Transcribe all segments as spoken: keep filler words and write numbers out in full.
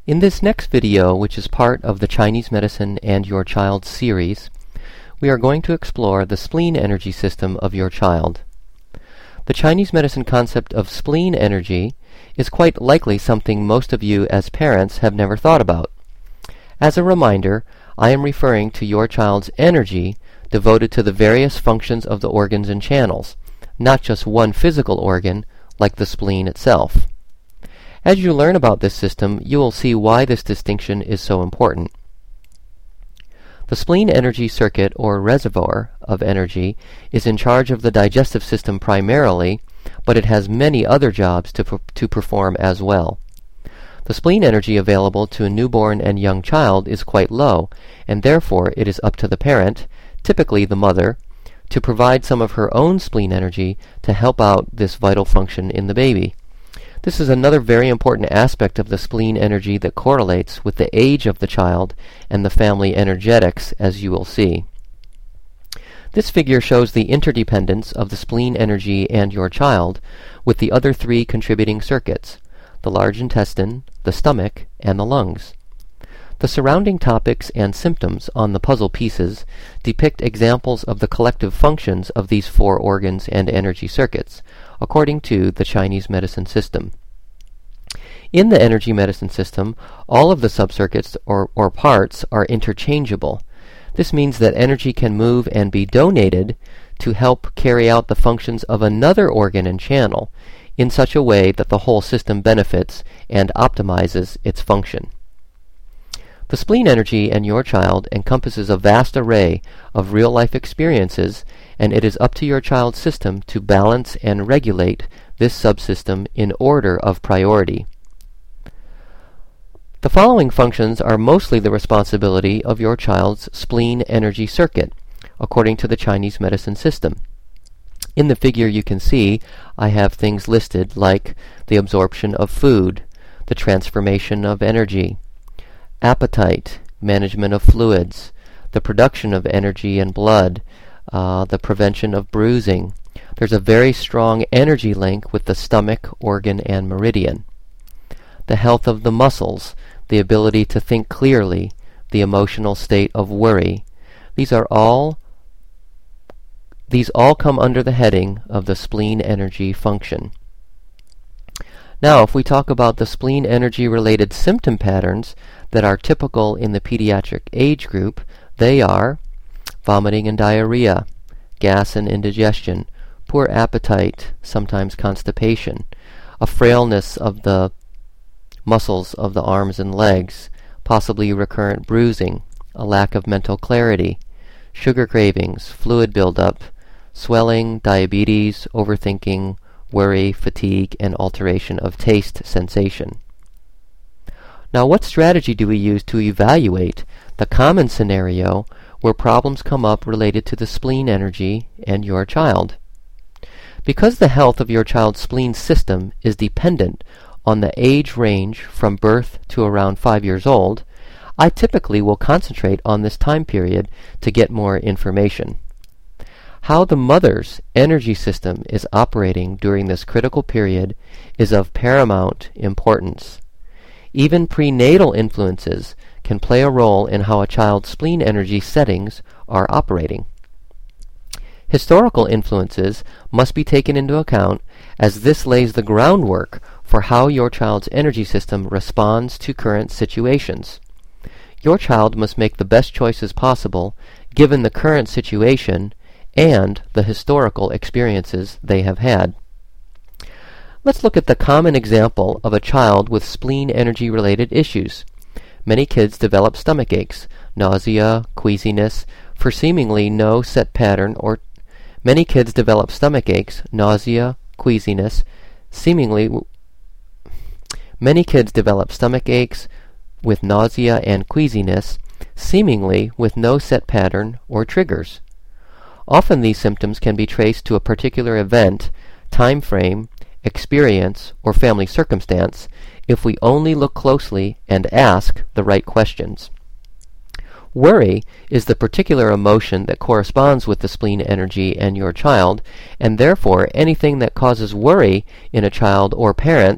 In this next video, which is part of the Chinese Medicine and Your Child series, we are going to explore the spleen energy system of your child. The Chinese medicine concept of spleen energy is quite likely something most of you as parents have never thought about. As a reminder, I am referring to your child's energy devoted to the various functions of the organs and channels, not just one physical organ like the spleen itself. As you learn about this system, you will see why this distinction is so important. The spleen energy circuit, or reservoir of energy, is in charge of the digestive system primarily, but it has many other jobs to, per- to perform as well. The spleen energy available to a newborn and young child is quite low, and therefore it is up to the parent, typically the mother, to provide some of her own spleen energy to help out this vital function in the baby. This is another very important aspect of the spleen energy that correlates with the age of the child and the family energetics, as you will see. This figure shows the interdependence of the spleen energy and your child with the other three contributing circuits: the large intestine, the stomach, and the lungs. The surrounding topics and symptoms on the puzzle pieces depict examples of the collective functions of these four organs and energy circuits, according to the Chinese medicine system. In the energy medicine system, all of the subcircuits or, or parts are interchangeable. This means that energy can move and be donated to help carry out the functions of another organ and channel in such a way that the whole system benefits and optimizes its function. The spleen energy in your child encompasses a vast array of real-life experiences, and it is up to your child's system to balance and regulate this subsystem in order of priority. The following functions are mostly the responsibility of your child's spleen energy circuit, according to the Chinese medicine system. In the figure you can see, I have things listed like the absorption of food, the transformation of energy, appetite, management of fluids, the production of energy and blood, uh, the prevention of bruising. There's a very strong energy link with the stomach, organ, and meridian. The health of the muscles, the ability to think clearly, the emotional state of worry. These are all these all come under the heading of the spleen energy function. Now, if we talk about the spleen energy-related symptom patterns that are typical in the pediatric age group, they are vomiting and diarrhea, gas and indigestion, poor appetite, sometimes constipation, a frailness of the muscles of the arms and legs, possibly recurrent bruising, a lack of mental clarity, sugar cravings, fluid buildup, swelling, diabetes, overthinking, worry, fatigue, and alteration of taste sensation. Now, what strategy do we use to evaluate the common scenario where problems come up related to the spleen energy and your child? Because the health of your child's spleen system is dependent on the age range from birth to around five years old, I typically will concentrate on this time period to get more information. How the mother's energy system is operating during this critical period is of paramount importance. Even prenatal influences can play a role in how a child's spleen energy settings are operating. Historical influences must be taken into account, as this lays the groundwork for how your child's energy system responds to current situations. Your child must make the best choices possible given the current situation and the historical experiences they have had. Let's look at the common example of a child with spleen energy-related issues. Many kids develop stomach aches, nausea, queasiness, for seemingly no set pattern or many kids develop stomach aches, nausea, queasiness, seemingly many kids develop stomach aches with nausea and queasiness, seemingly with no set pattern or triggers. Often these symptoms can be traced to a particular event, time frame, experience, or family circumstance if we only look closely and ask the right questions. Worry is the particular emotion that corresponds with the spleen energy in your child, and therefore anything that causes worry in a child or parents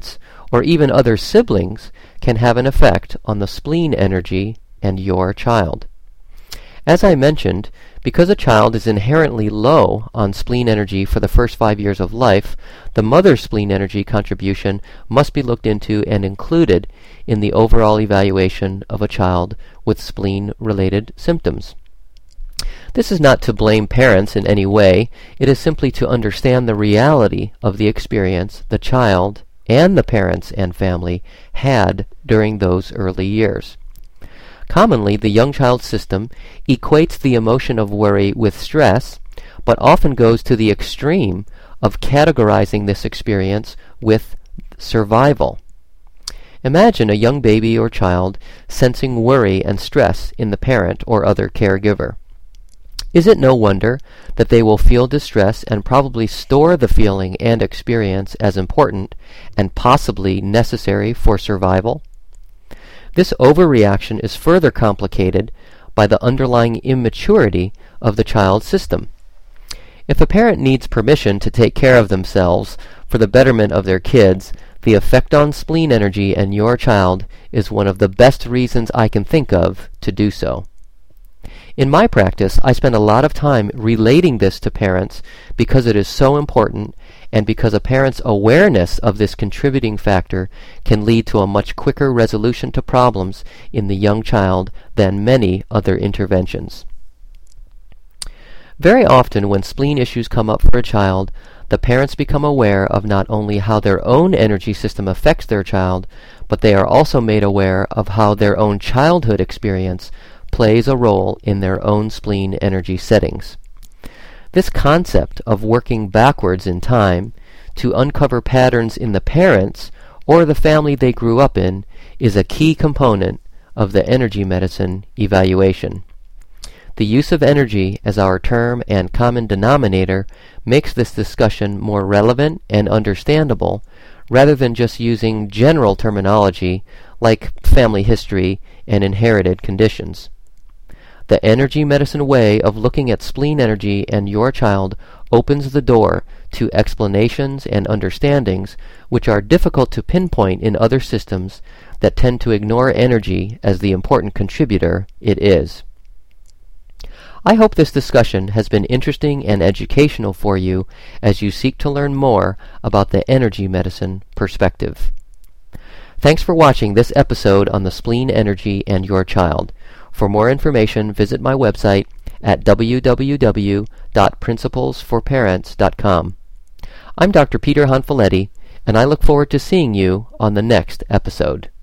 or even other siblings can have an effect on the spleen energy and your child. As I mentioned, because a child is inherently low on spleen energy for the first five years of life, the mother's spleen energy contribution must be looked into and included in the overall evaluation of a child with spleen-related symptoms. This is not to blame parents in any way. It is simply to understand the reality of the experience the child and the parents and family had during those early years. Commonly, the young child's system equates the emotion of worry with stress, but often goes to the extreme of categorizing this experience with survival. Imagine a young baby or child sensing worry and stress in the parent or other caregiver. Is it no wonder that they will feel distress and probably store the feeling and experience as important and possibly necessary for survival? This overreaction is further complicated by the underlying immaturity of the child's system. If a parent needs permission to take care of themselves for the betterment of their kids, the effect on spleen energy and your child is one of the best reasons I can think of to do so. In my practice, I spend a lot of time relating this to parents because it is so important and because a parent's awareness of this contributing factor can lead to a much quicker resolution to problems in the young child than many other interventions. Very often when spleen issues come up for a child, the parents become aware of not only how their own energy system affects their child, but they are also made aware of how their own childhood experience plays a role in their own spleen energy settings. This concept of working backwards in time to uncover patterns in the parents or the family they grew up in is a key component of the energy medicine evaluation. The use of energy as our term and common denominator makes this discussion more relevant and understandable rather than just using general terminology like family history and inherited conditions. The energy medicine way of looking at spleen energy and your child opens the door to explanations and understandings which are difficult to pinpoint in other systems that tend to ignore energy as the important contributor it is. I hope this discussion has been interesting and educational for you as you seek to learn more about the energy medicine perspective. Thanks for watching this episode on the spleen energy and your child. For more information, visit my website at w w w dot principles for parents dot com. I'm Doctor Peter Hanfaletti, and I look forward to seeing you on the next episode.